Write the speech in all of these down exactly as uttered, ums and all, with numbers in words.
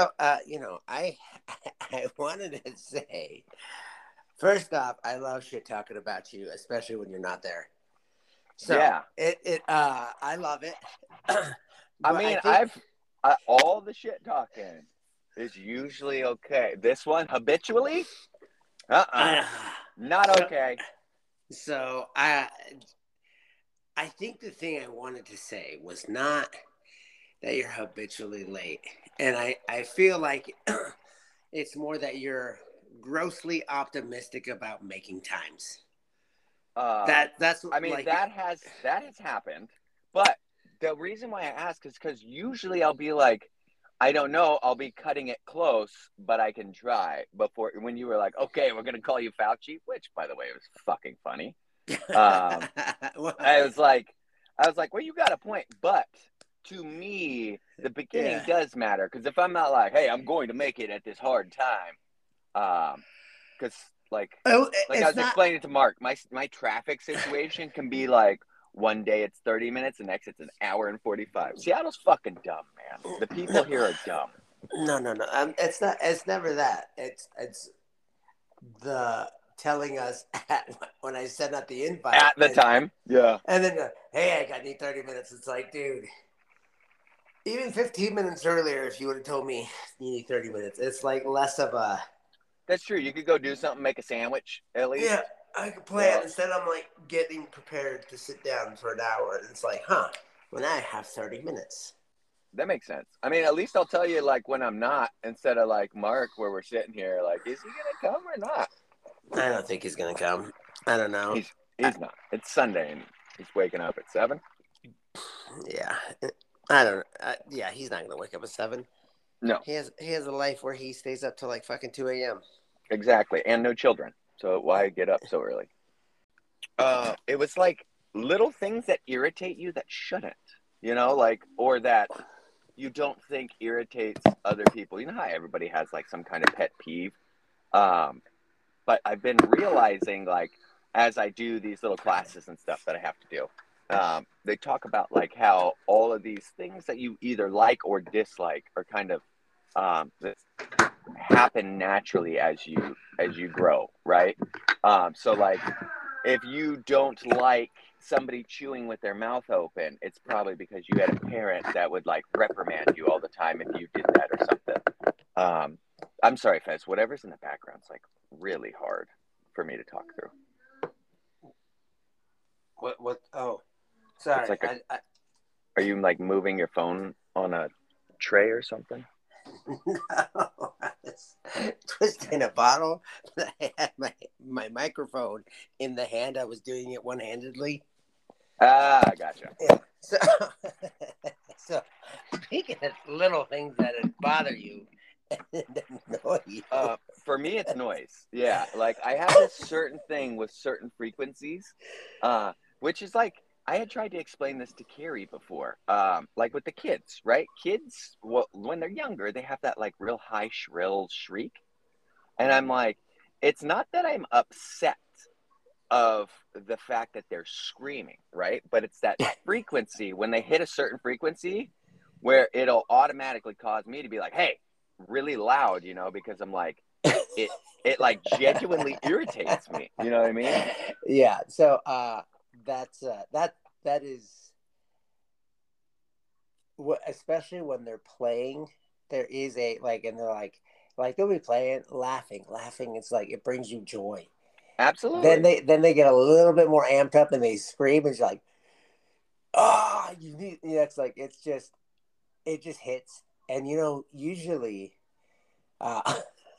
So, uh, you know, I I wanted to say, first off, I love shit talking about you, especially when you're not there. So Yeah. it it uh I love it. I But I mean, think I've I, all the shit talking is usually okay. This one habitually, uh-uh, uh, not so okay. so I I think the thing I wanted to say was not that you're habitually late. And I, I feel like it's more that you're grossly optimistic about making times. Um, That that's I mean like that has that has happened, but the reason why I ask is because usually I'll be like, I don't know, I'll be cutting it close, but I can try. Before when you were like, okay, we're gonna call you Fauci, which by the way was fucking funny. Um, I what? was like, I was like, well, you got a point, but to me, the beginning Yeah. does matter because if I'm not like, hey, I'm going to make it at this hard time, um, because like, Oh, like I it's was not. explaining to Mark, my my traffic situation can be like one day it's thirty minutes, the next it's an hour and forty-five. Seattle's fucking dumb, man. The people No, here are dumb. no, no, no. Um, it's not. It's never that. It's it's the telling us at, when I send out the invite At the and time, yeah, and then uh, hey, I got need thirty minutes. It's like, dude, even fifteen minutes earlier, if you would have told me you need thirty minutes, it's like less of a, that's true. You could go do something, make a sandwich at yeah, least. I could plan. Yeah, Instead, I'm like getting prepared to sit down for an hour. And it's like, huh, when I have thirty minutes. that makes sense. I mean, at least I'll tell you like when I'm not, instead of like Mark, where we're sitting here, like, is he gonna come or not? I don't think he's going to come. I don't know. He's I, he's not. It's Sunday and he's waking up at seven. yeah. I don't I, yeah, he's not going to wake up at seven. No, He has he has a life where he stays up till like fucking two a m. exactly, and no children. So why get up so early? Uh, it was like little things that irritate you that shouldn't, you know, like or that you don't think irritates other people. You know how everybody has like some kind of pet peeve. Um, but I've been realizing like as I do these little classes and stuff that I have to do. Um, they talk about like how all of these things that you either like or dislike are kind of um, that happen naturally as you as you grow, right? Um, so like if you don't like somebody chewing with their mouth open, it's probably because you had a parent that would like reprimand you all the time if you did that or something. Um, I'm sorry, Fez. Whatever's in the background's like really hard for me to talk through. What what oh, It's sorry. like a. I, I Are you like moving your phone on a tray or something? no, I was twisting a bottle. I had my my microphone in the hand. I was doing it one handedly. Ah, gotcha. Yeah. So, so speaking of little things that bother you and annoy you. Uh, for me, it's noise. Yeah, like I have this certain thing with certain frequencies, uh, which is like I had tried to explain this to Carrie before, um, like with the kids, right? Kids, well, when they're younger, they have that like real high shrill shriek, and I'm like, it's not that I'm upset of the fact that they're screaming, right? But it's that frequency when they hit a certain frequency where it'll automatically cause me to be like, hey, really loud, you know, because I'm like, it it like genuinely irritates me. You know what I mean? Yeah. So uh, that's uh, that that is what, especially when they're playing. There is a like, and they're like, like they'll be playing, laughing, laughing. It's like it brings you joy. Then Absolutely. they then they get a little bit more amped up and they scream. It's like, oh, you need. Yeah, it's like it's just it just hits. And you know, usually, uh,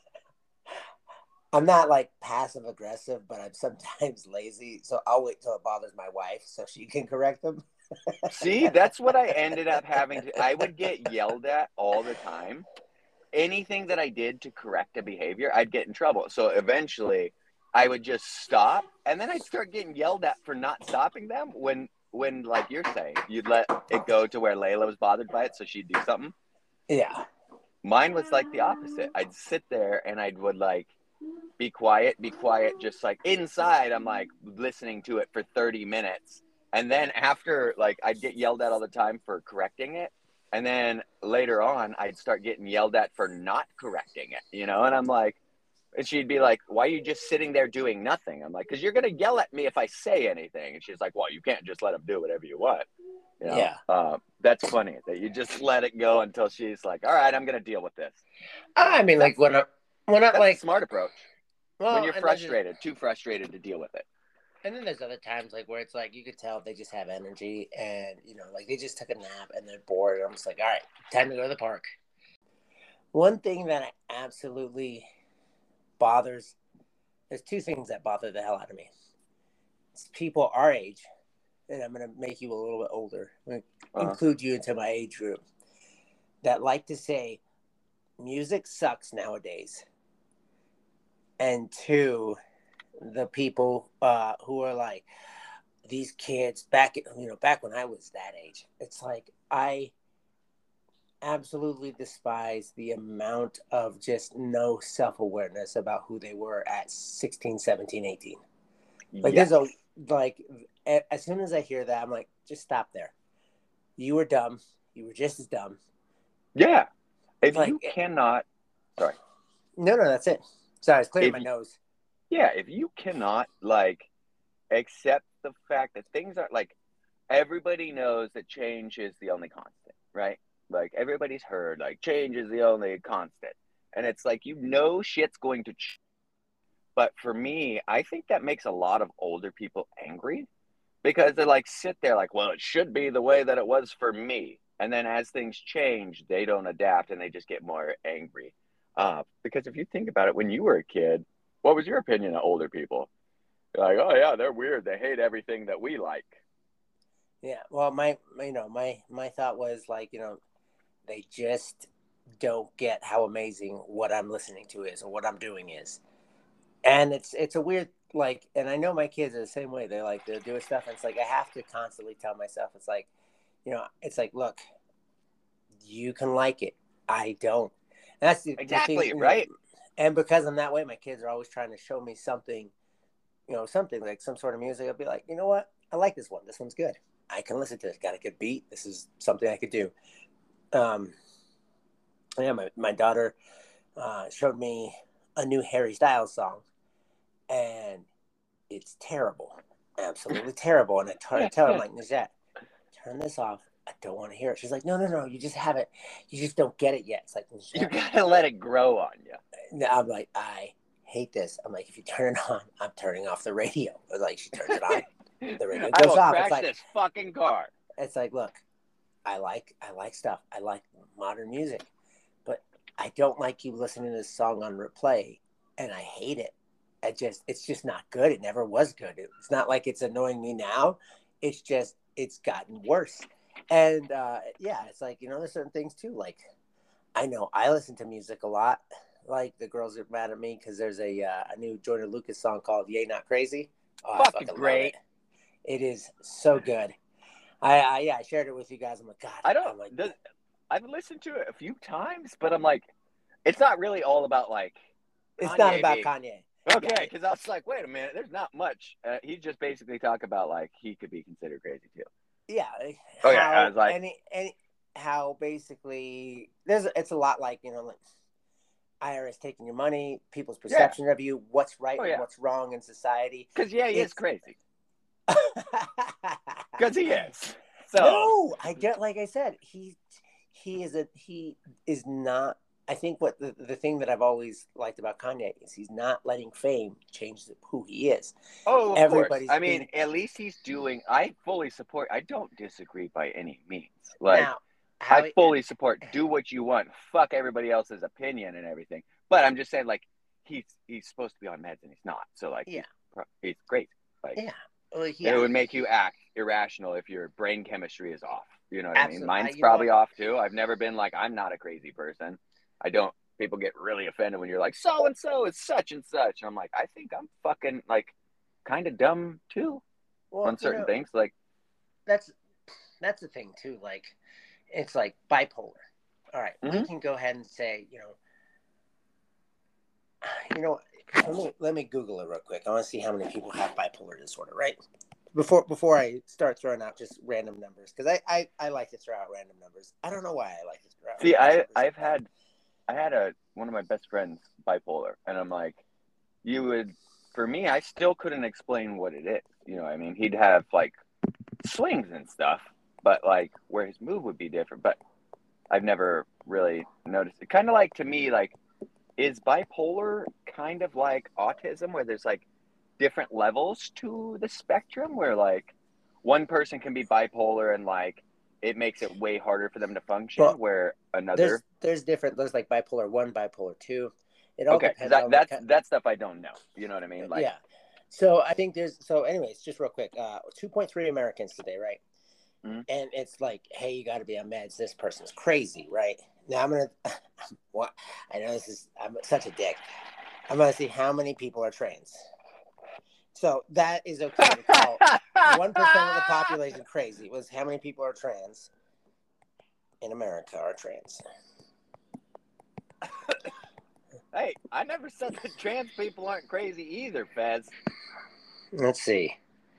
I'm not like passive aggressive, but I'm sometimes lazy. So I'll wait till it bothers my wife so she can correct them. See, that's what I ended up having to I would get yelled at all the time. Anything that I did to correct a behavior, I'd get in trouble. So eventually I would just stop and then I'd start getting yelled at for not stopping them when when like you're saying, you'd let it go to where Layla was bothered by it so she'd do something. Yeah. Mine was like the opposite. I'd sit there and I would like be quiet, be quiet, just like inside I'm like listening to it for thirty minutes. And then after like I'd get yelled at all the time for correcting it. And then later on, I'd start getting yelled at for not correcting it, you know? And I'm like, and she'd be like, why are you just sitting there doing nothing? I'm like, because you're going to yell at me if I say anything. And she's like, well, you can't just let them do whatever you want. You know? Yeah. Uh, that's funny that you just let it go until she's like, all right, I'm going to deal with this. I mean, that's, like when I, when I that's like a smart approach. well, when you're and frustrated, too frustrated to deal with it. And then there's other times like where it's like you could tell they just have energy and, you know, like they just took a nap and they're bored. And I'm just like, all right, time to go to the park. One thing that absolutely bothers, there's two things that bother the hell out of me. It's people our age, and I'm going to make you a little bit older, I'm going to uh-huh. include you into my age group, that like to say music sucks nowadays. And two, the people uh, who are like, these kids back, you know, back when I was that age, it's like, I absolutely despise the amount of just no self-awareness about who they were at sixteen, seventeen, eighteen. Like yes. there's a, like, as soon as I hear that, I'm like, just stop there. You were dumb. You were just as dumb. Yeah. If like, you cannot, sorry. No, no, that's it. Sorry, I was clearing if my you, nose. Yeah, if you cannot, like, accept the fact that things are, like, everybody knows that change is the only constant, right? Like, everybody's heard, like, change is the only constant. And it's like, you know shit's going to change. But for me, I think that makes a lot of older people angry because they're like, sit there like, well, it should be the way that it was for me. And then as things change, they don't adapt and they just get more angry. Uh, because if you think about it, when you were a kid, what was your opinion of older people? You're like, oh yeah, they're weird. They hate everything that we like. Yeah. Well, my, you know, my, my thought was like, you know, they just don't get how amazing what I'm listening to is or what I'm doing is. And it's, it's a weird, like, and I know my kids are the same way. They're like, they're doing stuff. And it's like, I have to constantly tell myself, it's like, you know, it's like, look, you can like it. I don't. And that's the, exactly the thing, right. And because I'm that way, my kids are always trying to show me something, you know, something like some sort of music. I'll be like, you know what? I like this one. This one's good. I can listen to it. Got a good beat. This is something I could do. Um, yeah, my, my daughter uh, showed me a new Harry Styles song. And it's terrible, absolutely terrible. And I try to tell her, I'm like, Najat, turn this off. I don't want to hear it. She's like, no, no, no. You just haven't. You just don't get it yet. It's like, you gotta let it grow on you. I'm like, I hate this. I'm like, if you turn it on, I'm turning off the radio. Or like, she turns it on, the radio goes I will off. crash it's like, this fucking car. It's like, look, I like, I like stuff. I like modern music, but I don't like you listening to this song on replay, and I hate it. I just, it's just not good. It never was good. It's not like it's annoying me now. It's just, it's gotten worse. And uh, yeah, it's like, you know, there's certain things too. Like, I know I listen to music a lot. Like, the girls are mad at me because there's a uh, a new Joyner Lucas song called "Yay Not Crazy." Oh, fucking, fucking great! It. it is so good. I, I yeah, I shared it with you guys. I'm like, God, I don't. I'm like, does, I've listened to it a few times, but I'm like, it's not really all about like. It's Kanye not about being, Kanye. Okay, because I was like, wait a minute, there's not much. Uh, he just basically talked about like he could be considered crazy too. Yeah. Oh yeah, I was like, any any how basically there's it's a lot like, you know, like I R S taking your money, people's perception yeah. of you, what's right oh, yeah. and what's wrong in society. Because yeah, he it's... is crazy. Because he is. So no, I get like I said, he he is a he is not. I think what the, the thing that I've always liked about Kanye is he's not letting fame change the, who he is. Oh, of Everybody's course. I mean, being... at least he's doing. I fully support. I don't disagree by any means. Like, now, I fully it... support. Do what you want. Fuck everybody else's opinion and everything. But I'm just saying, like, he's he's supposed to be on meds and he's not. So, like, yeah, he's, he's great. Like, yeah. Well, yeah. It would make you act irrational if your brain chemistry is off. You know what Absolutely. I mean? Mine's I, probably off too. I've never been like, I'm not a crazy person. I don't, people get really offended when you're like, so and so is such and such. And I'm like, I think I'm fucking like kind of dumb too well, on certain you know, things. Like, that's, that's the thing too. Like, it's like bipolar. All right. Mm-hmm. We can go ahead and say, you know, you know, let me, let me Google it real quick. I want to see how many people have bipolar disorder, right? before before I start throwing out just random numbers, because I, I I like to throw out random numbers. I don't know why I like to throw out See, random I numbers. I've had I had a one of my best friends bipolar, and I'm like, you would for me, I still couldn't explain what it is. You know, what I mean, he'd have like swings and stuff, but like where his mood would be different. But I've never really noticed it. Kind of like to me, like is bipolar kind of like autism, where there's like different levels to the spectrum, where like one person can be bipolar and like it makes it way harder for them to function, Well, where another there's there's different. There's like bipolar one, bipolar two. It all okay, because depends on that's the, that stuff I don't know. You know what I mean? Like, yeah. So I think there's so anyways, just real quick, uh, two point three Americans today, right? mm-hmm. And it's like, hey, you got to be on meds. This person's crazy, right? Now I'm gonna. What I know this is I'm such a dick. I'm gonna see how many people are trans. So that is okay to call one percent of the population crazy. Was how many people are trans in America are trans? Hey, I never said that trans people aren't crazy either, Fez. Let's see.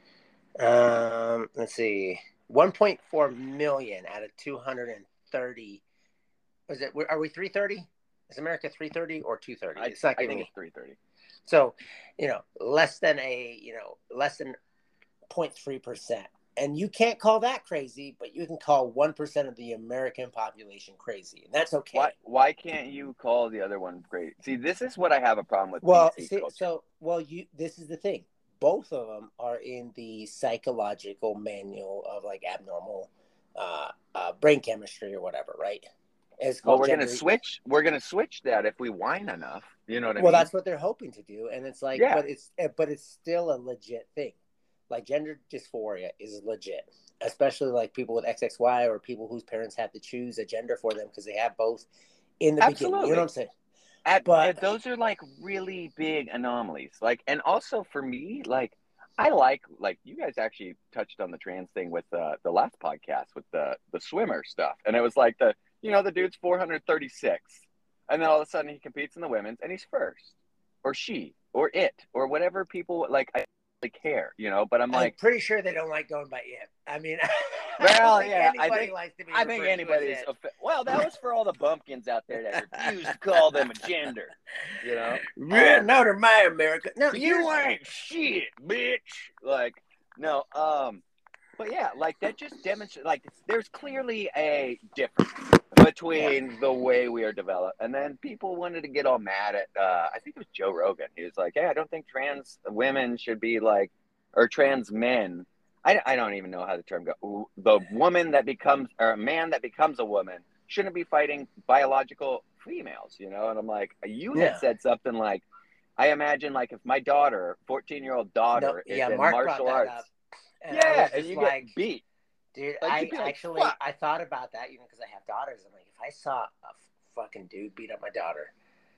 Um, let's see. one point four million out of two hundred thirty. Was it? Are we three thirty? Is America three thirty or two thirty? It's not I giving think me. it's three thirty. So, you know, less than a, you know, less than zero point three percent. And you can't call that crazy, but you can call one percent of the American population crazy. And that's okay. Why, why can't you call the other one great? See, this is what I have a problem with. Well, P C see, culture. so, well, you, this is the thing. Both of them are in the psychological manual of like abnormal uh, uh, brain chemistry or whatever, right? It's Well, called we're gender... gonna switch. We're gonna switch that if we whine enough. You know what I well, mean? Well, that's what they're hoping to do, and it's like, yeah. but it's but it's still a legit thing. Like gender dysphoria is legit, especially like people with X X Y or people whose parents have to choose a gender for them because they have both in the Absolutely. beginning. You know what I'm saying? At, but at, those are like really big anomalies. Like, and also for me, like, I like like you guys actually touched on the trans thing with uh, the last podcast with the the swimmer stuff, and it was like the you know the dude's four hundred thirty-six, and then all of a sudden he competes in the women's and he's first, or she, or it, or whatever people like. I really care, you know. But I'm like, I'm pretty sure they don't like going by it. I mean, well, I yeah, anybody I think likes to be I think anybody's a, well. That was for all the bumpkins out there that refuse to call them a gender, you know. Yeah, um, not in my America. No, you ain't shit, bitch. Like, no, um, but yeah, like that just demonstrates. Like, there's clearly a difference between yeah. the way we are developed, and then people wanted to get all mad at. Uh, I think it was Joe Rogan. He was like, "Hey, I don't think trans women should be like, or trans men." I, I don't even know how the term goes. The woman that becomes, or a man that becomes a woman, shouldn't be fighting biological females, you know? And I'm like, you had yeah. said something like, I imagine like if my daughter, fourteen-year-old daughter, no, is yeah, in Mark martial arts. Up, and yeah, and you like, get beat. Dude, like, I like, actually, fuck. I thought about that, you know, because I have daughters. I'm like, if I saw a fucking dude beat up my daughter.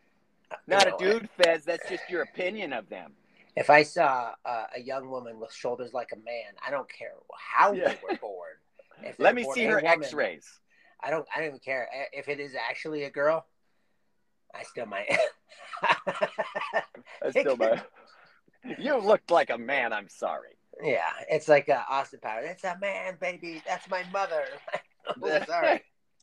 Not know, a dude, I, Fez. That's just your opinion of them. If I saw uh, a young woman with shoulders like a man, I don't care how yeah. they were born. If Let me born see her woman, X-rays. I don't. I don't even care if it is actually a girl. I still might. I still might. You looked like a man. I'm sorry. Yeah, it's like uh, Austin Powers. It's a man, baby. That's my mother. Oh, sorry.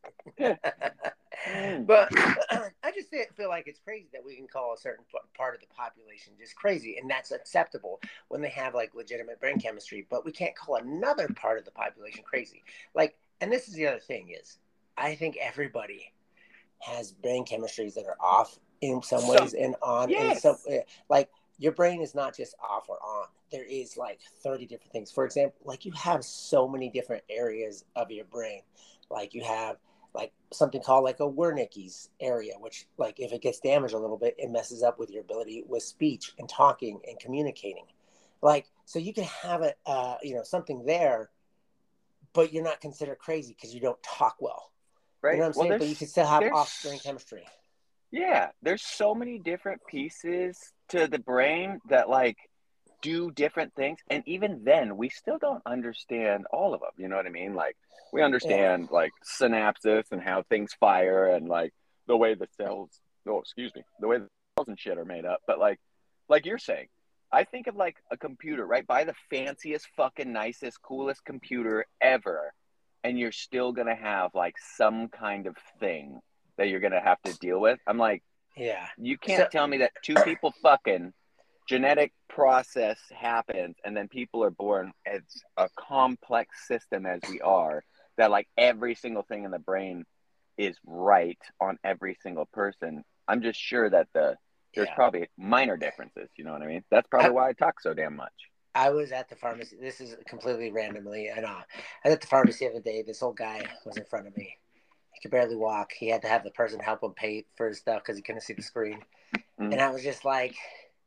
But I just feel like it's crazy that we can call a certain part of the population just crazy, and that's acceptable when they have like legitimate brain chemistry. But we can't call another part of the population crazy. Like, and this is the other thing is, I think everybody has brain chemistries that are off in some ways some, and on yes. in some like. Your brain is not just off or on. There is like thirty different things. For example, like you have so many different areas of your brain. Like you have like something called like a Wernicke's area, which like if it gets damaged a little bit, it messes up with your ability with speech and talking and communicating. Like, so you can have a, uh, you know, something there, but you're not considered crazy because you don't talk well. Right. You know what I'm well, saying? But you can still have off brain chemistry. Yeah. There's so many different pieces to the brain that like do different things, and even then we still don't understand all of them, you know what I mean? Like we understand yeah. like synapses and how things fire and like the way the cells oh excuse me the way the cells and shit are made up, but like like you're saying, I think of like a computer, right? Buy the fanciest, fucking nicest, coolest computer ever, and you're still gonna have like some kind of thing that you're gonna have to deal with. I'm like, Yeah. you So can't tell me that two people fucking genetic process happens and then people are born as a complex system as we are, that like every single thing in the brain is right on every single person. I'm just sure that the there's yeah. probably minor differences, you know what I mean? That's probably I, why I talk so damn much. I was at the pharmacy. This is completely randomly. I know. I was at the pharmacy the other day. This old guy was in front of me. He could barely walk. He had to have the person help him pay for his stuff because he couldn't see the screen. Mm. And I was just like,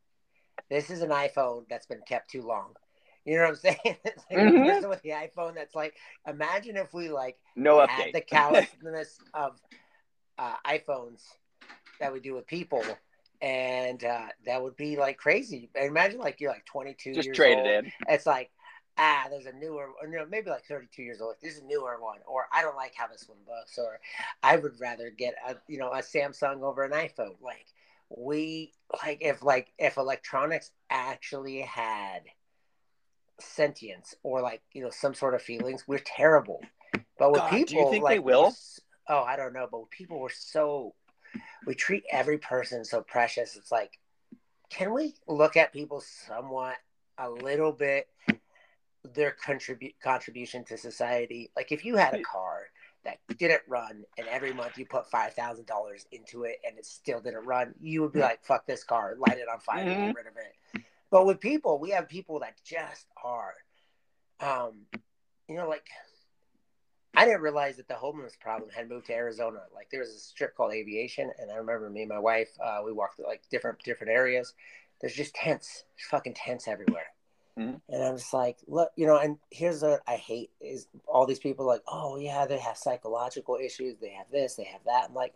this is an iPhone that's been kept too long. You know what I'm saying? It's like Mm-hmm. the person with the iPhone that's like, imagine if we like no had update. the callousness of uh, iPhones that we do with people, and uh, that would be like crazy. And imagine like you're like twenty-two Just years trade old. it in. It's like, ah, there's a newer, or, you know, maybe like thirty-two years old. This is a newer one, or I don't like how this one looks, or I would rather get a you know a Samsung over an iPhone. Like we like if like if electronics actually had sentience or like you know some sort of feelings, we're terrible. But with God, do you people think they like we're, will? oh I don't know, but with people we're so we treat every person so precious. It's like, can we look at people somewhat a little bit their contribute contribution to society? Like if you had a car that didn't run and every month you put five thousand dollars into it and it still didn't run, you would be like, fuck this car, light it on fire, mm-hmm. get rid of it. But with people, we have people that just are, um, you know, like I didn't realize that the homeless problem had moved to Arizona. Like there was a strip called Aviation, and I remember me and my wife, uh, we walked like different different areas. There's just tents, there's fucking tents everywhere. Mm-hmm. And I'm just like, look, you know. And here's what I hate is all these people like, oh yeah, they have psychological issues, they have this, they have that. I'm like,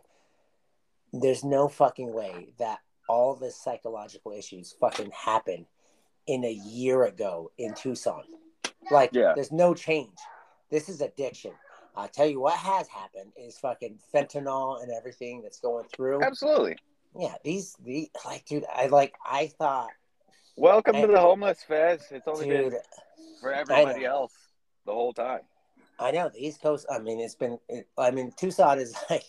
there's no fucking way that all this psychological issues fucking happened in a year ago in Tucson. Like, yeah. There's no change. This is addiction. I'll tell you what has happened is fucking fentanyl and everything that's going through. Absolutely. Yeah, these, the like, dude, I like, I thought. Welcome I, to the homeless fest. It's only dude, been for everybody else the whole time. I know the East Coast. I mean, it's been. It, I mean, Tucson is like,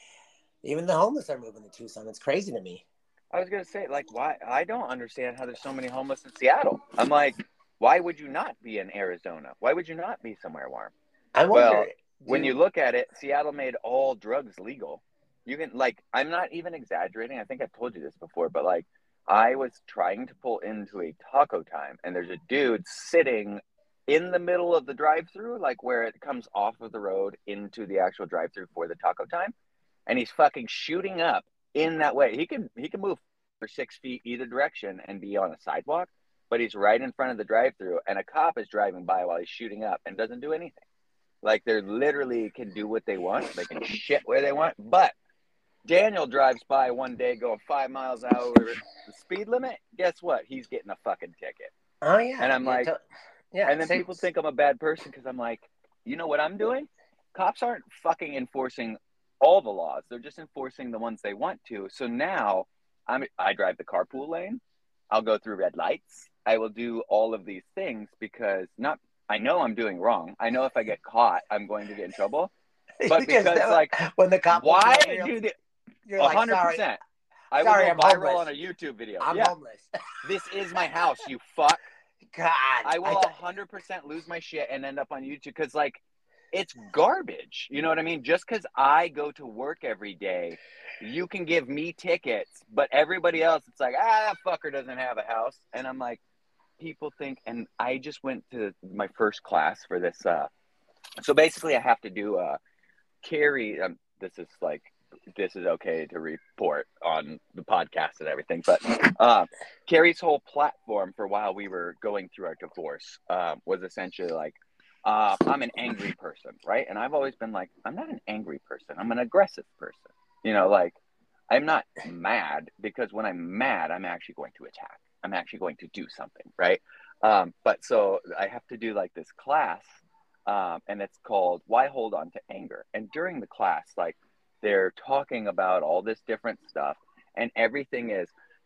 even the homeless are moving to Tucson. It's crazy to me. I was gonna say, like, why? I don't understand how there's so many homeless in Seattle. I'm like, why would you not be in Arizona? Why would you not be somewhere warm? I wonder. Well, when you look at it, Seattle made all drugs legal. You can, like, I'm not even exaggerating. I think I've told you this before, but like, I was trying to pull into a Taco Time, and there's a dude sitting in the middle of the drive-through, like where it comes off of the road into the actual drive-through for the Taco Time, and he's fucking shooting up in that way. He can he can move for six feet either direction and be on a sidewalk, but he's right in front of the drive-through, and a cop is driving by while he's shooting up and doesn't do anything. Like, they literally can do what they want. They can shit where they want. But Daniel drives by one day going five miles an hour over the speed limit. Guess what? He's getting a fucking ticket. Oh, yeah. And I'm yeah, like, to- yeah. and then same. people think I'm a bad person because I'm like, you know what I'm doing? Cops aren't fucking enforcing all the laws. They're just enforcing the ones they want to. So now I'm, I drive the carpool lane. I'll go through red lights. I will do all of these things because not, I know I'm doing wrong. I know if I get caught, I'm going to get in trouble. But because, because like, when the cop why real, do the, you're one like, hundred percent. sorry, I sorry, will go I'm viral homeless. on a YouTube video. I'm yeah. homeless. This is my house, you fuck. God. I will I th- one hundred percent lose my shit and end up on YouTube because, like, it's garbage. You know what I mean? Just because I go to work every day, you can give me tickets, but everybody else, it's like, ah, that fucker doesn't have a house. And I'm like, people think, and I just went to my first class for this. Uh, so basically, I have to do a carry. Um, this is like, this is okay to report on the podcast and everything, but uh, Carrie's whole platform for while we were going through our divorce uh, was essentially like, uh, I'm an angry person, right? And I've always been like, I'm not an angry person. I'm an aggressive person. You know, like, I'm not mad because when I'm mad, I'm actually going to attack. I'm actually going to do something, right? Um, but so I have to do like this class, um, and it's called Why Hold On to Anger. And during the class, like, they're talking about all this different stuff, and everything is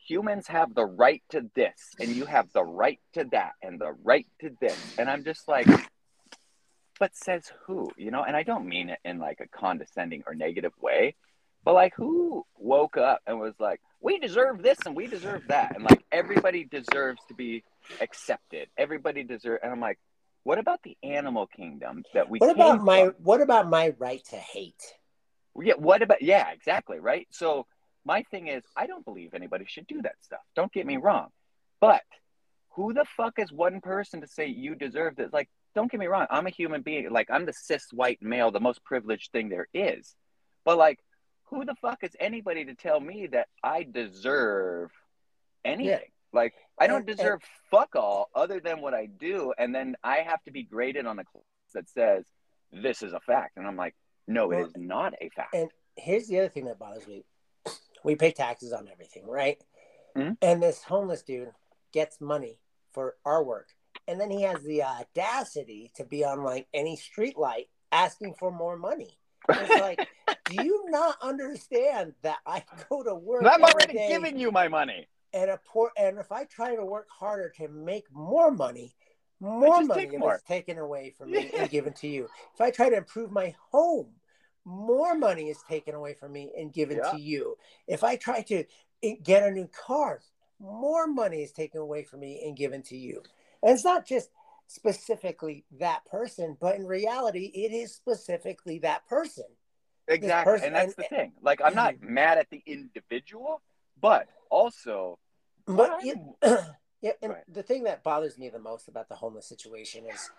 humans have the right to this, and you have the right to that, and the right to this. And I'm just like, but says who? You know, and I don't mean it in like a condescending or negative way, but like, who woke up and was like, we deserve this and we deserve that, and like everybody deserves to be accepted. Everybody deserves, and I'm like, what about the animal kingdom that we What came about my from? what about my right to hate? Yeah, what about, yeah, exactly, right? So my thing is, I don't believe anybody should do that stuff. Don't get me wrong. But who the fuck is one person to say you deserve this? Like, don't get me wrong. I'm a human being. Like, I'm the cis white male, the most privileged thing there is. But like, who the fuck is anybody to tell me that I deserve anything? Yeah. Like, I And, don't deserve and, fuck all other than what I do. And then I have to be graded on a class that says this is a fact. And I'm like, no, it well, is not a fact. and here's the other thing that bothers me. We pay taxes on everything, right? Mm-hmm. And this homeless dude gets money for our work. And then he has the audacity to be on like any street light asking for more money. It's like, do you not understand that I go to work? I'm already day giving you my money. And a poor, and if I try to work harder to make more money, more money is taken away from me yeah. and given to you. If I try to improve my home, more money is taken away from me and given yeah. to you. If I try to get a new car, more money is taken away from me and given to you. And it's not just specifically that person, but in reality, it is specifically that person. Exactly. Person, and that's and, the thing. Like, I'm not mm-hmm. mad at the individual, but also. But it, yeah, and right. the thing that bothers me the most about the homeless situation is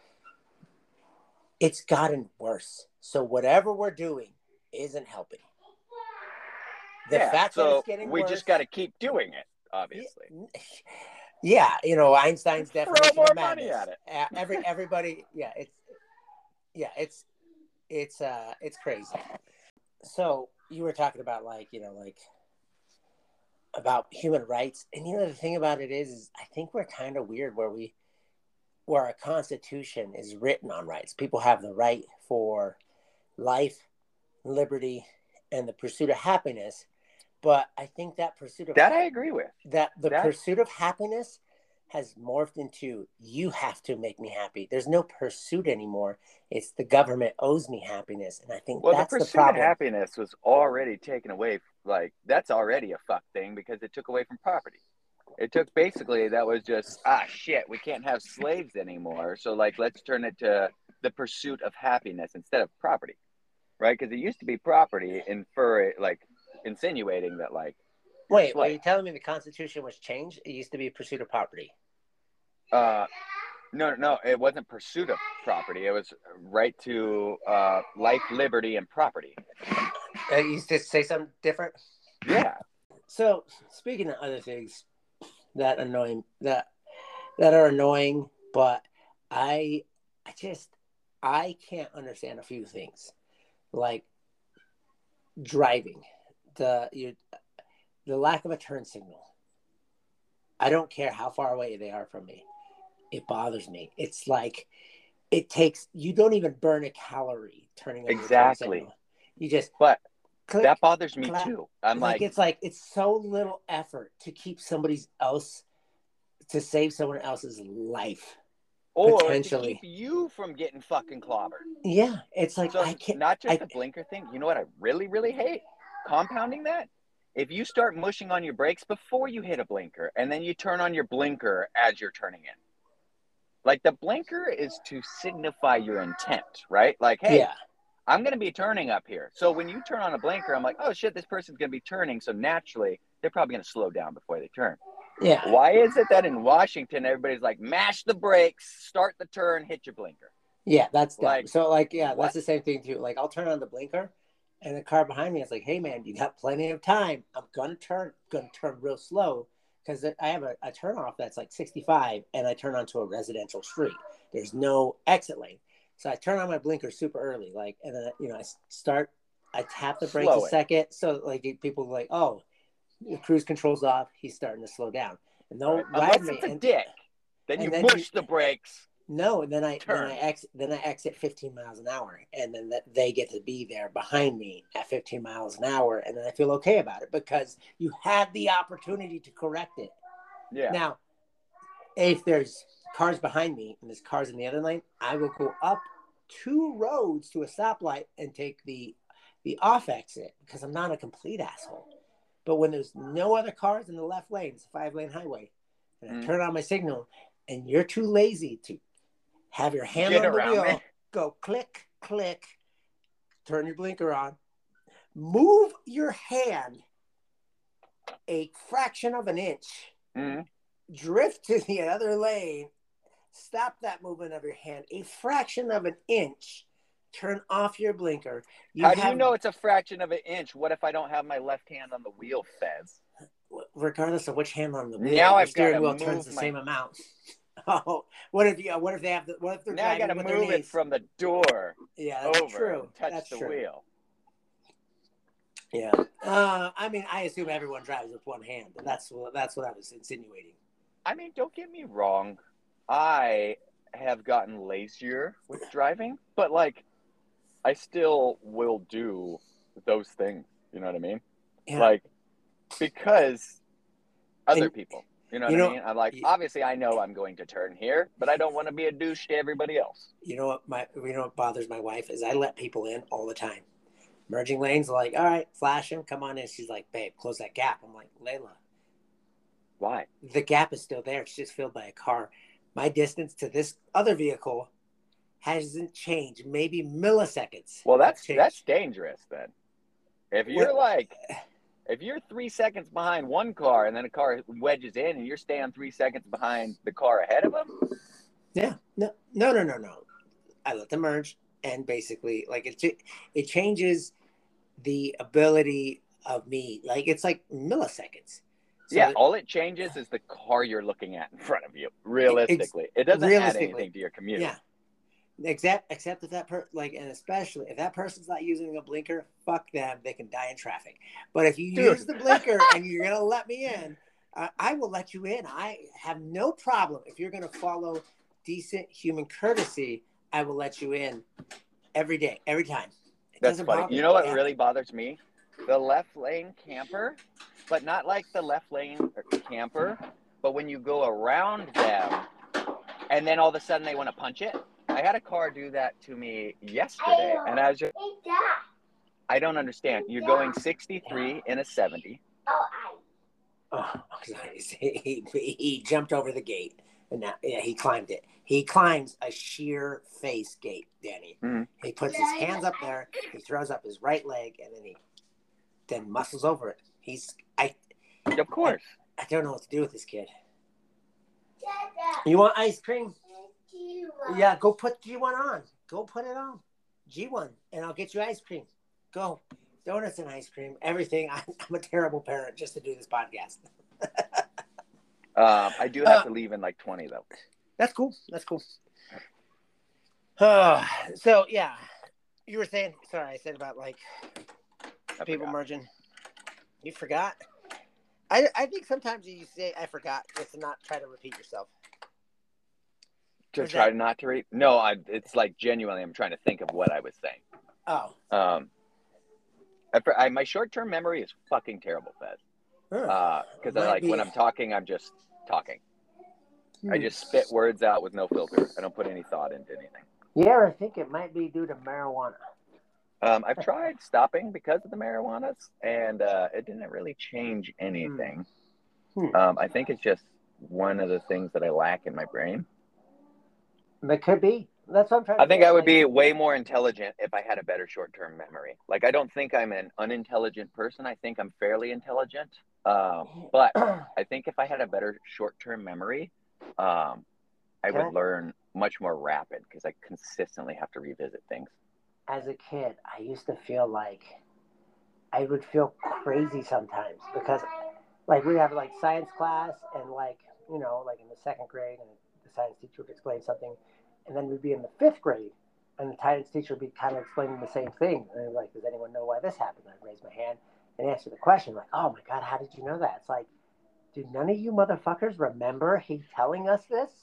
it's gotten worse. So whatever we're doing isn't helping. The yeah, fact so that it's getting we worse, just got to keep doing it, obviously. Yeah, you know, Einstein's definition Throw more of madness. Money at it. Every everybody, yeah, it's yeah, it's it's uh it's crazy. So you were talking about like, you know, like about human rights. And you know, the thing about it is, is I think we're kind of weird where we, where our constitution is written on rights. People have the right for life, liberty, and the pursuit of happiness. But I think that pursuit of that I agree with that the that... pursuit of happiness has morphed into you have to make me happy. There's no pursuit anymore. It's the government owes me happiness, and I think well, that's the pursuit the problem. of happiness was already taken away. Like that's already a fuck thing because it took away from property. It took basically that was just ah shit. We can't have slaves anymore, so like let's turn it to the pursuit of happiness instead of property, right? Because it used to be property, infer like insinuating that like. Wait, are you telling me the Constitution was changed? It used to be pursuit of property. Uh, no, no, it wasn't pursuit of property. It was right to uh, life, liberty, and property. Uh, you used to say something different? Yeah. So, speaking of other things that annoy that that are annoying, but I, I just I can't understand a few things, like driving, the you. The lack of a turn signal. I don't care how far away they are from me. It bothers me. It's like it takes, you don't even burn a calorie turning on exactly. your turn signal. You just, but click, that bothers me clap. too. I'm like, like, it's like, it's so little effort to keep somebody else, to save someone else's life. Or potentially. To keep you from getting fucking clobbered. Yeah. It's like, so I can't. Not just I, the blinker thing. You know what I really, really hate? Compounding that. If you start mushing on your brakes before you hit a blinker, and then you turn on your blinker as you're turning in. Like, the blinker is to signify your intent, right? Like, hey, yeah. I'm going to be turning up here. So when you turn on a blinker, I'm like, oh, shit, this person's going to be turning. So naturally, they're probably going to slow down before they turn. Yeah. Why is it that in Washington, everybody's like, mash the brakes, start the turn, hit your blinker? Yeah, that's dumb. Like, so, like, yeah, what? That's the same thing, too. Like, I'll turn on the blinker. And the car behind me is like, hey, man, you got plenty of time. I'm going to turn going to turn real slow because I have a, a turn off that's like sixty-five and I turn onto a residential street. There's no exit lane. So I turn on my blinker super early. like, And then, you know, I start, I tap the brakes slow a it. second. So, like, people are like, oh, the cruise control's off. He's starting to slow down. And they'll right. ride Unless me. it's a and, dick. Then you then push you, the brakes. No, and then I then turn. I exit then I exit fifteen miles an hour, and then that they get to be there behind me at fifteen miles an hour, and then I feel okay about it because you had the opportunity to correct it. Yeah. Now, if there's cars behind me and there's cars in the other lane, I will go up two roads to a stoplight and take the the off exit because I'm not a complete asshole. But when there's no other cars in the left lane, it's a five lane highway, and I Mm. turn on my signal, and you're too lazy to have your hand Get on the around wheel, me. go click, click, turn your blinker on, move your hand a fraction of an inch, Mm. drift to the other lane, stop that movement of your hand a fraction of an inch, turn off your blinker. You How do have, you know it's a fraction of an inch? What if I don't have my left hand on the wheel, Fez? regardless of which hand on the wheel, Now your I've got steering to wheel turns move the my. same amount. Oh, what if you? What if they have? The, what if they're Now I got driving to with their move it knees? from the door Yeah, that's over true. and touch That's the true. wheel. Yeah. Uh, I mean, I assume everyone drives with one hand, but that's what that's what I was insinuating. I mean, don't get me wrong. I have gotten lazier with driving, but like, I still will do those things. You know what I mean? Yeah. Like, because other And, people. You know you what know, I mean? I'm like, you, obviously, I know I'm going to turn here, but I don't want to be a douche to everybody else. you know what my you know what bothers my wife is I let people in all the time. Merging lanes, like, all right, flash him, come on in. She's like, babe, close that gap. I'm like, Layla, Why? the gap is still there. It's just filled by a car. My distance to this other vehicle hasn't changed. Maybe milliseconds. Well, that's changed. that's dangerous then. If you're What? like, if you're three seconds behind one car and then a car wedges in and you're staying three seconds behind the car ahead of them. Yeah, no, no, no, no, no. I let them merge, and basically, like it, it changes the ability of me. Like it's like milliseconds. So Yeah, all it changes is the car you're looking at in front of you. Realistically, ex- it doesn't add realistically, anything to your commute. Yeah, except except if that per like, and especially if that person's not using a blinker, fuck them. They can die in traffic. But if you Dude. use the blinker and you're gonna let me in, uh, I will let you in. I have no problem if you're gonna follow decent human courtesy. I will let you in every day, every time. It That's funny. You know what yeah. really bothers me? The left lane camper, but not like the left lane camper, but when you go around them and then all of a sudden they want to punch it. I had a car do that to me yesterday, and I was just, I don't understand. You're going sixty-three in a seventy. Oh, nice. He, he, he jumped over the gate, and now, yeah, he climbed it. He climbs a sheer face gate, Danny. Mm-hmm. He puts his hands up there. He throws up his right leg, and then he then muscles over it. He's I. Of course. I, I don't know what to do with this kid. You want ice cream? Yeah, go put G one on. Go put it on. G one, and I'll get you ice cream. Go. Donuts and ice cream, everything. I'm, I'm a terrible parent just to do this podcast. um, I do have uh, to leave in like twenty, though. That's cool. That's cool. Uh, so, yeah. You were saying, sorry, I said about like I people forgot. merging. You forgot? I, I think sometimes you say I forgot just to not try to repeat yourself. To try that... not to read? No, I, it's like genuinely I'm trying to think of what I was saying. Oh. Um. I, I, my short-term memory is fucking terrible, Fez. Because huh. uh, I like be... when I'm talking, I'm just talking. Hmm. I just spit words out with no filter. I don't put any thought into anything. Yeah, I think it might be due to marijuana. Um, I've tried stopping because of the marijuanas, and uh, it didn't really change anything. Hmm. Um, I think it's just one of the things that I lack in my brain. It could be. That's what I'm trying to I think get. I would like, be way more intelligent if I had a better short-term memory. Like, I don't think I'm an unintelligent person. I think I'm fairly intelligent. Um, but I think if I had a better short-term memory, um, I would I, learn much more rapid because I consistently have to revisit things. As a kid, I used to feel like I would feel crazy sometimes because, like, we have, like, science class and, like, you know, like in the second grade and the science teacher would explain something. And then we'd be in the fifth grade, and the science teacher would be kind of explaining the same thing. And they're like, does anyone know why this happened? I'd raise my hand and answer the question. Like, oh, my God, how did you know that? It's like, do none of you motherfuckers remember he telling us this?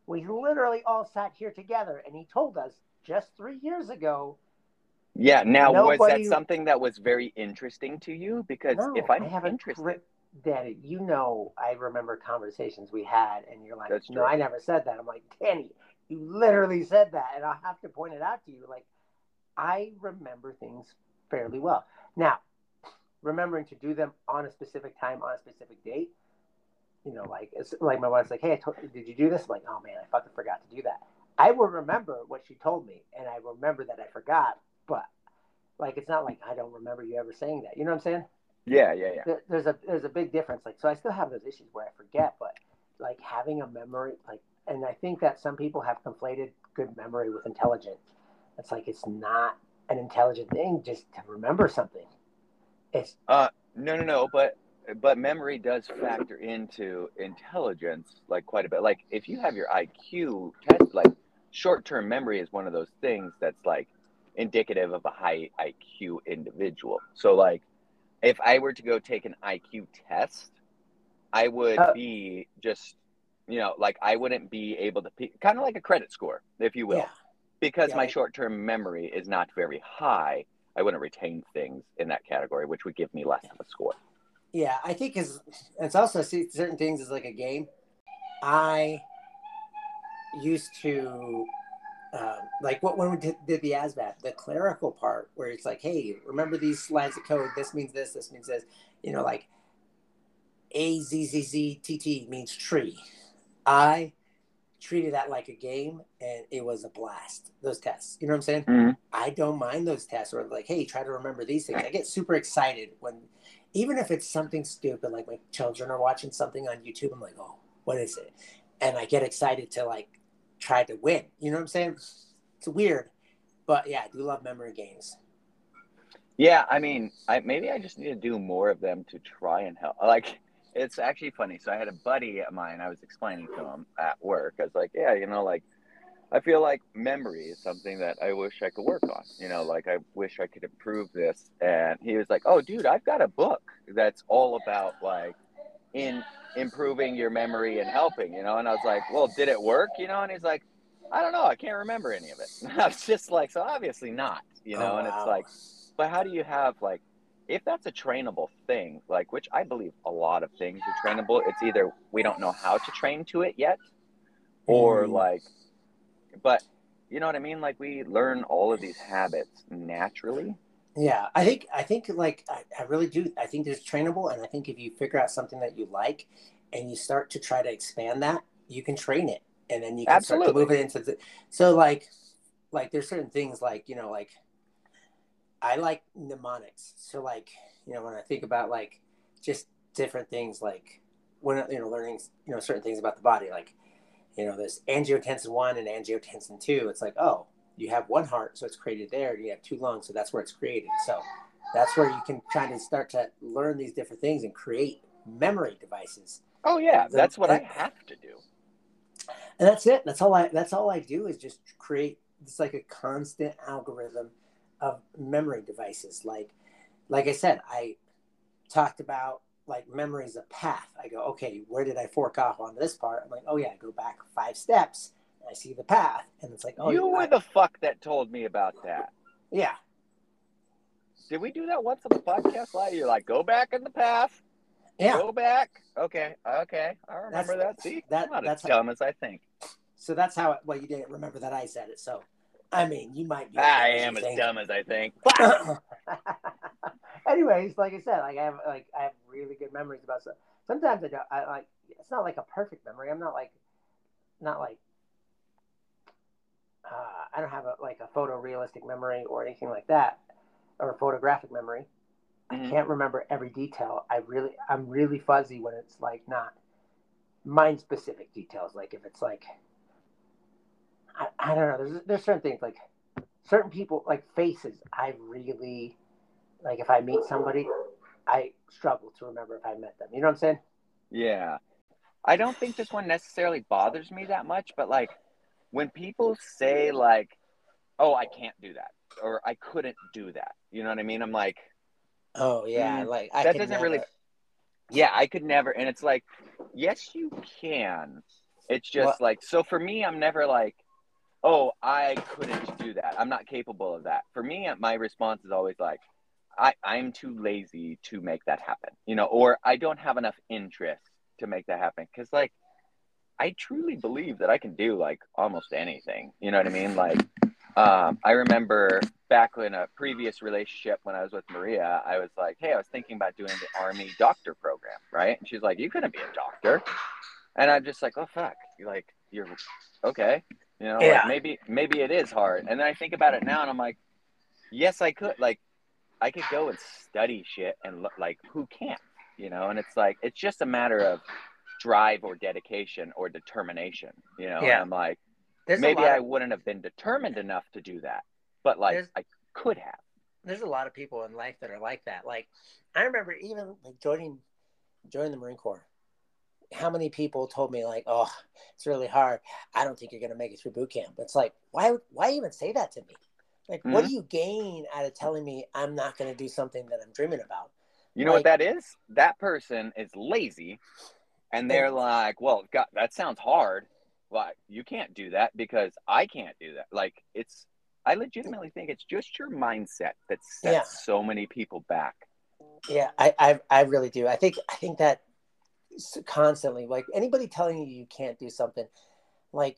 We literally all sat here together, and he told us just three years ago. Yeah. Now, was that Nobody. something that was very interesting to you? Because if No, I I'm have a interested, great. Daddy, you know, I remember conversations we had, and you're like, that's "No, true. I never said that." I'm like, "Danny, you literally said that," and I'll have to point it out to you. Like, I remember things fairly well. Now, remembering to do them on a specific time on a specific date, you know, like it's like my wife's like, "Hey, I told, did you do this?" I'm like, "Oh man, I fucking forgot to do that." I will remember what she told me, and I remember that I forgot, but like it's not like I don't remember you ever saying that. You know what I'm saying? Yeah, yeah, yeah. There, there's a there's a big difference. Like, so I still have those issues where I forget, but like having a memory, like, and I think that some people have conflated good memory with intelligent. It's like it's not an intelligent thing just to remember something. It's Uh, no, no, no. But but memory does factor into intelligence like quite a bit. Like if you have your I Q test, like short-term memory is one of those things that's like indicative of a high I Q individual. So like if I were to go take an I Q test, I would uh, be just, you know, like I wouldn't be able to, kind of like a credit score, if you yeah, will, because yeah, my like short term memory is not very high. I wouldn't retain things in that category, which would give me less of a score. yeah. I think is it's also see certain things as like a game. I used to um, like what when we did, did the ASVAB, the clerical part where it's like, hey, remember these lines of code. This means this. This means this. You know, like A Z Z Z T T means tree. I treated that like a game, and it was a blast. Those tests, you know what I'm saying? Mm-hmm. I don't mind those tests. Or like, hey, try to remember these things. I get super excited when, even if it's something stupid, like my children are watching something on YouTube. I'm like, oh, what is it? And I get excited to like try to win. You know what I'm saying? It's weird, but yeah, I do love memory games. Yeah, I mean, I maybe I just need to do more of them to try and help. Like, it's actually funny. So I had a buddy of mine. I was explaining to him at work. I was like, yeah, you know, like I feel like memory is something that I wish I could work on. You know, like I wish I could improve this. And he was like, "Oh, dude, I've got a book that's all about like in improving your memory and helping." You know, and I was like, "Well, did it work?" You know, and he's like, "I don't know. I can't remember any of it." And I was just like, "So obviously not." You Oh know, and it's wow. like, but how do you have like if that's a trainable thing, like which I believe a lot of things are trainable. It's either we don't know how to train to it yet, or Mm. like but you know what I mean? Like we learn all of these habits naturally. Yeah, I think I think like I, I really do. I think it's trainable, and I think if you figure out something that you like, and you start to try to expand that, you can train it, and then you can start to move Absolutely. it into the. So like, like there's certain things like you know like I like mnemonics. So like you know when I think about like just different things like when you know learning you know certain things about the body like you know, there's angiotensin one and angiotensin two. It's like, oh, you have one heart, so it's created there. You have two lungs, so that's where it's created. So that's where you can kind of start to learn these different things and create memory devices. Oh yeah, And the that's what I and, have to do. and that's it. That's all I that's all I do is just create it's like a constant algorithm of memory devices. Like like I said, I talked about like memories of path. I go, okay, where did I fork off on this part? I'm like, oh yeah, I go back five steps and I see the path. And it's like, oh, You were I, the fuck that told me about that. yeah. Did we do that once on the podcast? Like you're like, go back in the past. Yeah. Go back. Okay. Okay. I That's remember that. See, that, I'm not as that's, dumb as I think. so that's how, it, well, you didn't remember that I said it. So, I mean, you might be as I dumb as you am as think. dumb as I think. Anyways, like I said, like I have, like I have really good memories about stuff. Sometimes I don't, I like, it's not like a perfect memory. I'm not like, not like, uh, I don't have a, like a photorealistic memory or anything like that, or a photographic memory. I Mm-hmm. can't remember every detail. I really, I'm really fuzzy when it's like not mind specific details. Like if it's like, I, I don't know. There's there's certain things like certain people like faces. I really like if I meet somebody, I struggle to remember if I met them. You know what I'm saying? Yeah. I don't think this one necessarily bothers me that much, but like when people say like, "Oh, I can't do that," or "I couldn't do that," you know what I mean? I'm like, Oh yeah, mm, like I that could doesn't really. never. Yeah, I could never. And it's like, yes, you can, It's just Well, like, so for me, I'm never like, oh, I couldn't do that. I'm not capable of that. For me, my response is always like, I, I'm too lazy to make that happen, you know, or I don't have enough interest to make that happen. Cause like, I truly believe that I can do like almost anything. You know what I mean? Like, um, I remember back in a previous relationship when I was with Maria, I was like, hey, I was thinking about doing the Army doctor program, right? And she's like, you couldn't be a doctor. And I'm just like, oh, fuck. You're like, you're okay. You know, like yeah, maybe, maybe it is hard. And then I think about it now and I'm like, yes, I could. Like, I could go and study shit and look like, who can't, you know? And it's like, it's just a matter of drive or dedication or determination, you know? And yeah. I'm like, There's a maybe lot I of wouldn't have been determined enough to do that, but like there's I could have. there's a lot of people in life that are like that. Like I remember even like joining joining the Marine Corps. How many people told me like, oh, it's really hard. I don't think you're gonna make it through boot camp. It's like, why why even say that to me? Like, Mm-hmm. what do you gain out of telling me I'm not gonna do something that I'm dreaming about? You know like, what that is? That person is lazy and they're and, like, well, God, that sounds hard. Well, you can't do that because I can't do that. Like it's, I legitimately think it's just your mindset that sets yeah. so many people back. Yeah, I, I, I really do. I think, I think that constantly, like anybody telling you you can't do something, like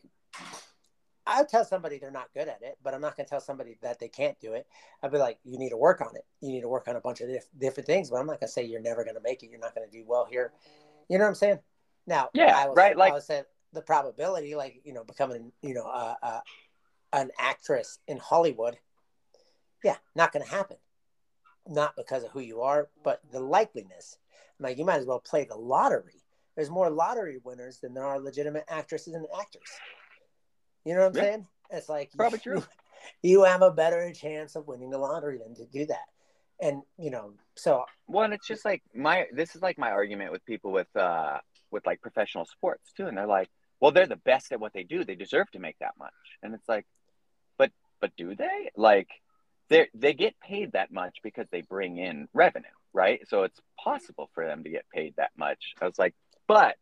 I'll tell somebody they're not good at it, but I'm not going to tell somebody that they can't do it. I'll be like, you need to work on it. You need to work on a bunch of dif- different things, but I'm not going to say you're never going to make it. You're not going to do well here. You know what I'm saying? Now, yeah, I was, right. Like I was saying the probability, like, you know, becoming, you know, uh, uh, an actress in Hollywood. Yeah, not going to happen. Not because of who you are, but the likeliness. Like, you might as well play the lottery. There's more lottery winners than there are legitimate actresses and actors. You know what I'm yeah. saying? It's like probably you, true. You have a better chance of winning the lottery than to do that. And you know, so well, and it's just like my this is like my argument with people with uh with like professional sports too, and they're like, well, they're the best at what they do. They deserve to make that much. And it's like, but but do they? Like they they get paid that much because they bring in revenue, right? So it's possible for them to get paid that much. I was like, but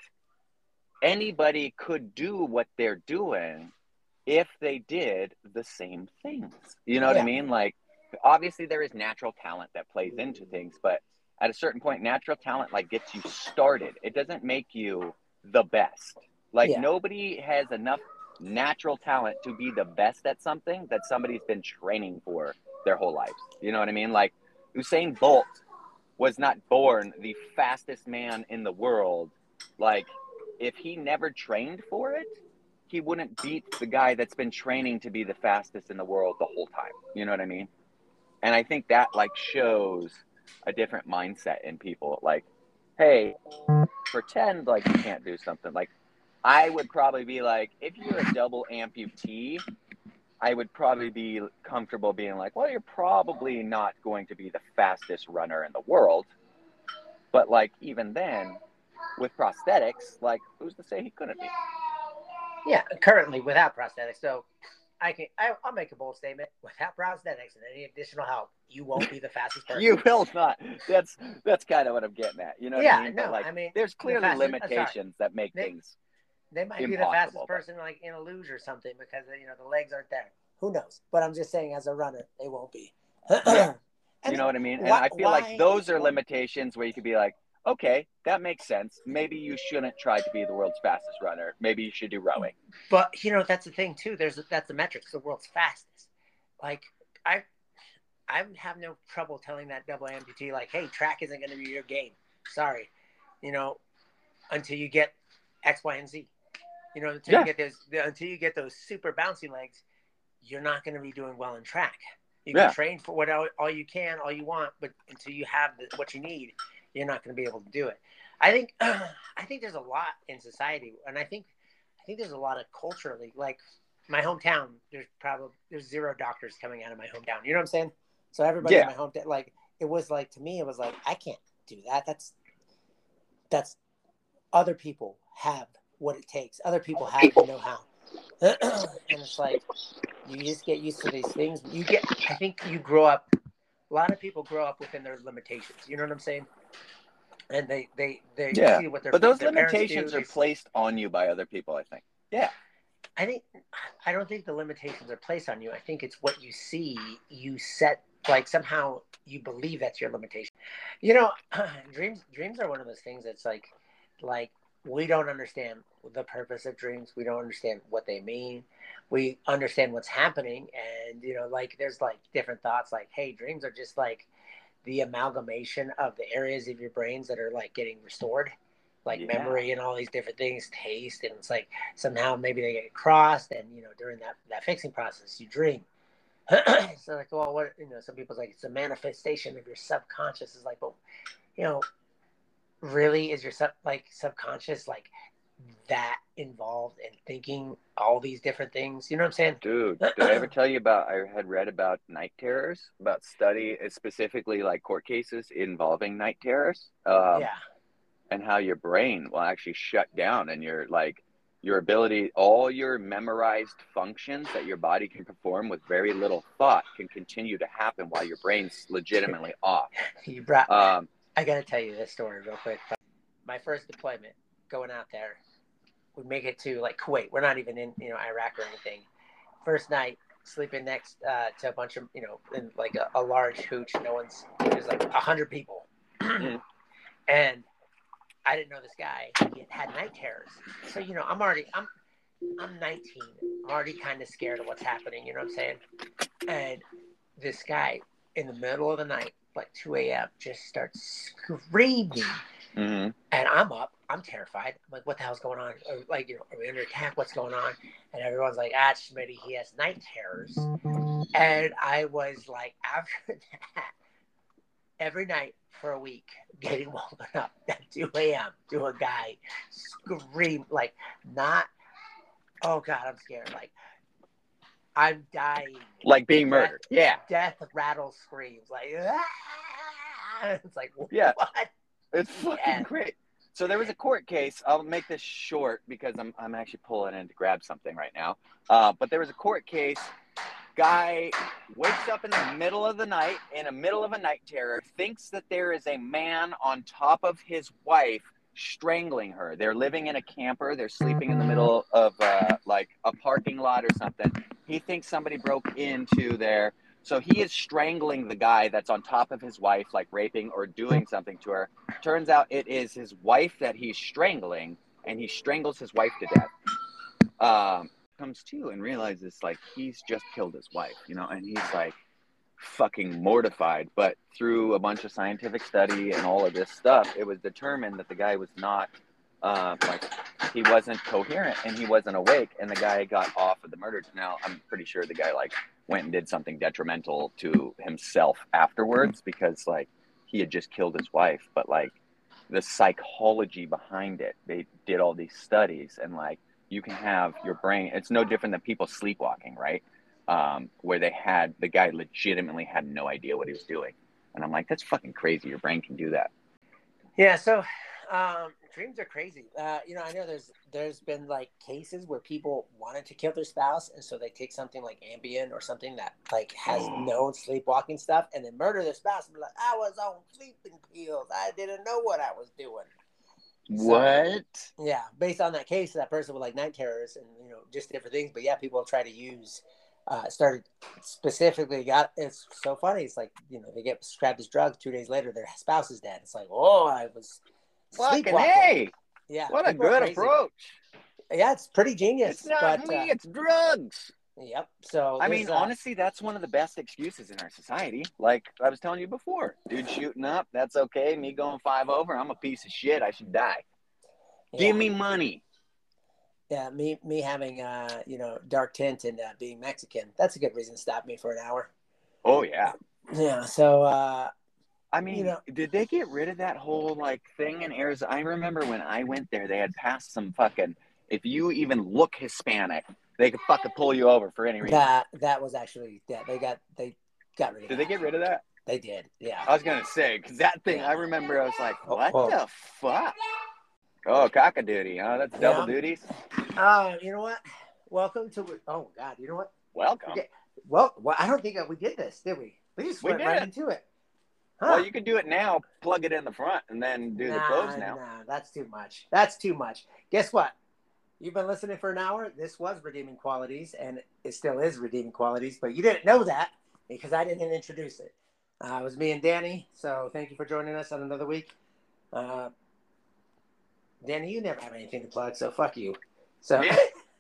anybody could do what they're doing if they did the same things. You know what yeah. I mean? Like, obviously there is natural talent that plays into things, but at a certain point, natural talent like gets you started. It doesn't make you the best. Like yeah. nobody has enough natural talent to be the best at something that somebody's been training for their whole life. You know what I mean? Like Usain Bolt was not born the fastest man in the world. Like if he never trained for it, he wouldn't beat the guy that's been training to be the fastest in the world the whole time. You know what I mean? And I think that like shows a different mindset in people. Like, hey, pretend like you can't do something. Like I would probably be like, if you're a double amputee, I would probably be comfortable being like, well, you're probably not going to be the fastest runner in the world. But like, even then with prosthetics, like who's to say he couldn't be? Yeah, currently without prosthetics. So I can, I, I'll make a bold statement. Without prosthetics and any additional help, you won't be the fastest person. You will not. That's that's kind of what I'm getting at. You know what yeah, I mean? no, But like, I mean, there's clearly the fastest, limitations that make they, things They might impossible, be the fastest but... person like in a luge or something because, you know, the legs aren't there. Who knows? But I'm just saying as a runner, they won't be. yeah. You know what I mean? And why, I feel why, like those are limitations where you could be like, okay, that makes sense. Maybe you shouldn't try to be the world's fastest runner. Maybe you should do rowing. But, you know, that's the thing, too. There's That's the metrics, the world's fastest. Like, I I have no trouble telling that double amputee, like, hey, track isn't going to be your game. Sorry. You know, until you get X, Y, and Z. You know, until, yeah. you get those, until you get those super bouncy legs, you're not going to be doing well in track. You can yeah. train for what all, all you can, all you want, but until you have the, what you need, you're not going to be able to do it. I think uh, I think there's a lot in society, and I think I think there's a lot of culturally. Like my hometown, there's probably there's zero doctors coming out of my hometown. You know what I'm saying? So everybody yeah. in my hometown, like it was like to me, it was like I can't do that. That's that's other people have what it takes. Other people have the know-how, and it's like you just get used to these things. You get, I think you grow up. A lot of people grow up within their limitations. You know what I'm saying? and they they they Yeah, see what their but those their parents limitations do. are placed on you by other people, I think. Yeah. I think I don't think the limitations are placed on you. I think it's what you see. You set like somehow you believe that's your limitation. You know, dreams dreams are one of those things that's like like we don't understand the purpose of dreams. We don't understand what they mean. We understand what's happening, and you know, like there's like different thoughts. Like, hey, dreams are just like the amalgamation of the areas of your brains that are like getting restored, like Yeah. memory and all these different things, taste, and it's like somehow maybe they get crossed, and you know during that that fixing process you dream. So like, well, what you know, some people's like it's a manifestation of your subconscious. Is like, well, you know, really is your sub like subconscious like that involved in thinking all these different things? You know what I'm saying? Dude, did I ever tell you about, I had read about night terrors, about study, specifically like court cases involving night terrors, um, Yeah. and how your brain will actually shut down and your like your ability, all your memorized functions that your body can perform with very little thought can continue to happen while your brain's legitimately off. You brought. Um, I gotta tell you this story real quick. My first deployment, going out there, we make it to like Kuwait. We're not even in you know Iraq or anything. First night, sleeping next uh, to a bunch of you know in like a, a large hooch. No one's there's like a hundred people, mm, and I didn't know this guy he had night terrors. So you know I'm already I'm I'm nineteen. I'm already kind of scared of what's happening. You know what I'm saying? And this guy in the middle of the night, like two a.m., just starts screaming. mm-hmm. And I'm up. I'm terrified. I'm like, what the hell's going on? Or, like, you know, are we under attack? What's going on? And everyone's like, ah, Schmitty, he has night terrors. And I was like, after that, every night for a week, getting woken up at two a.m. to a guy scream, like, not, oh God, I'm scared. Like, I'm dying. Like being death, murdered. Yeah. Death rattle screams. Like, ah! It's like, what? Yeah. It's fucking Yeah. great. So there was a court case. I'll make this short because I'm I'm actually pulling in to grab something right now. Uh, but there was a court case. Guy wakes up in the middle of the night, in the middle of a night terror, thinks that there is a man on top of his wife strangling her. They're living in a camper. They're sleeping in the middle of uh, like a parking lot or something. He thinks somebody broke into there. So he is strangling the guy that's on top of his wife, like raping or doing something to her. Turns out it is his wife that he's strangling, and he strangles his wife to death. Um, comes to and realizes like he's just killed his wife, you know, and he's like fucking mortified. But through a bunch of scientific study and all of this stuff, it was determined that the guy was not uh, like he wasn't coherent and he wasn't awake, and the guy got off of the murder. Now I'm pretty sure the guy like went and did something detrimental to himself afterwards because like he had just killed his wife. But like the psychology behind it, they did all these studies, and like you can have your brain, it's no different than people sleepwalking, right? Um, where they had, the guy legitimately had no idea what he was doing. And I'm like, that's fucking crazy. Your brain can do that. Yeah, so um, dreams are crazy. Uh, you know, I know there's there's been like cases where people wanted to kill their spouse, and so they take something like Ambien or something that like has known sleepwalking stuff, and then murder their spouse and be like, I was on sleeping pills. I didn't know what I was doing. What? So, yeah, based on that case, that person with like night terrors and you know just different things. But yeah, people try to use. Uh, started specifically got it's so funny. It's like you know they get prescribed this drug. Two days later, their spouse is dead. It's like oh, I was fucking sleepwalking. hey. Yeah, what a good approach. Yeah, it's pretty genius. It's not but, me. Uh, it's drugs. Yep. So I mean, uh, honestly, that's one of the best excuses in our society. Like I was telling you before, dude shooting up, that's okay. Me going five over, I'm a piece of shit. I should die. Yeah. Give me money. Yeah, me me having uh, you know dark tint and uh, being Mexican, that's a good reason to stop me for an hour. Oh yeah. Yeah. So uh, I mean, you know, did they get rid of that whole like thing in Arizona? I remember when I went there, they had passed some fucking. If you even look Hispanic, they could fucking pull you over for any reason. That that was actually yeah. They got they got rid of. Did that. they get rid of that? They did. Yeah. I was gonna say because that thing. Yeah. I remember I was like, what oh, oh. the fuck? Oh, cock-a-doodie, huh? That's double yeah. duties. Uh, you know what? Welcome to. Oh God, you know what? Welcome. Okay. Well, well, I don't think we did this, did we? We just we went did right it. into it. Huh. Well, you can do it now. Plug it in the front and then do nah, the close now. Nah, that's too much. That's too much. Guess what? You've been listening for an hour. This was Redeeming Qualities, and it still is Redeeming Qualities, but you didn't know that because I didn't introduce it. Uh, it was me and Danny, so thank you for joining us on another week. Uh, Danny, you never have anything to plug, so fuck you. So, Yeah,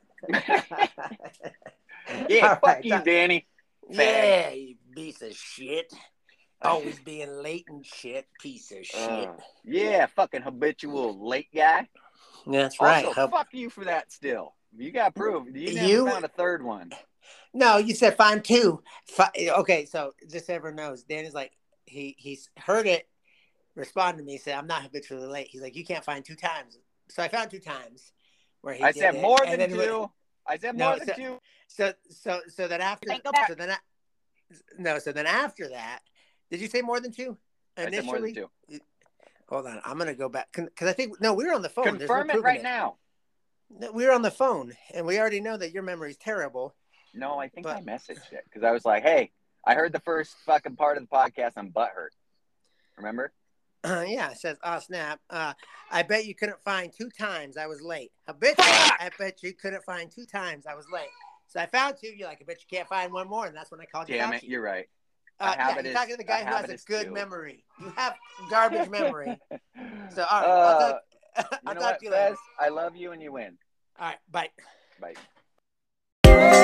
yeah fuck right, you, Danny. Yeah, you piece of shit. Always being late and shit, piece of shit. Uh, yeah, fucking habitual late guy. That's right. Also, Hub- fuck you for that still. You got proof. You never you, found a third one. No, you said find two. Five, okay, so just so everyone knows, Danny's like, he he's heard it, responded to me, said, I'm not habitually late. He's like, you can't find two times. So I found two times where he I did said it, more than two. Went, I said more no, than so, two. So so so then after so then I, no, so then after that, did you say more than two? Initially? I said more than two. Hold on, I'm gonna go back because I think no, we were on the phone. Confirm no it right it. now. No, we were on the phone, and we already know that your memory's terrible. No, I think but... I messaged it because I was like, "Hey, I heard the first fucking part of the podcast. I'm butthurt." Remember? Uh, yeah, it says, "Oh snap! Uh, I bet you couldn't find two times I was late. I bet you, I bet you couldn't find two times I was late. So I found two. You're like, I bet you can't find one more, and that's when I called you. Damn it, you're right. Uh, yeah, you're talking to the guy who has a good two. memory. You have garbage memory. So all right, uh, I'll talk, I'll you know talk what, to you Fez? later. I love you, and you win. All right, bye. Bye.